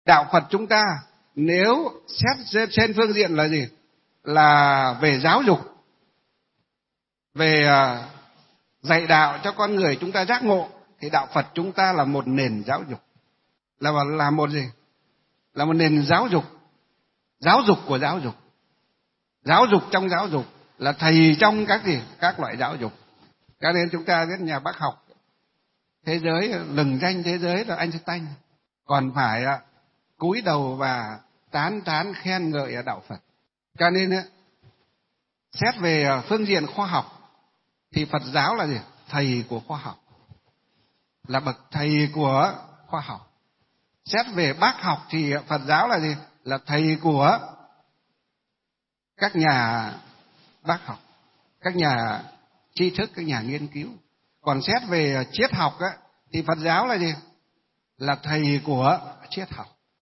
Đạo Phật chúng ta nếu xét trên phương diện là gì? Là về giáo dục, về dạy đạo cho con người chúng ta giác ngộ, thì đạo Phật chúng ta là một nền giáo dục. Là một gì? Là một nền giáo dục. Giáo dục của giáo dục. Giáo dục trong giáo dục, là thầy trong các gì? Các loại giáo dục. Cho nên chúng ta biết nhà bác học thế giới, lừng danh thế giới là Einstein, còn phải cúi đầu và tán khen ngợi ở đạo Phật. Cho nên xét về phương diện khoa học thì Phật giáo là gì? Thầy của khoa học, là bậc thầy của khoa học. Xét về bác học thì Phật giáo là gì? Là thầy của các nhà bác học, các nhà tri thức, các nhà nghiên cứu. Còn xét về triết học thì Phật giáo là gì? Là thầy của triết học.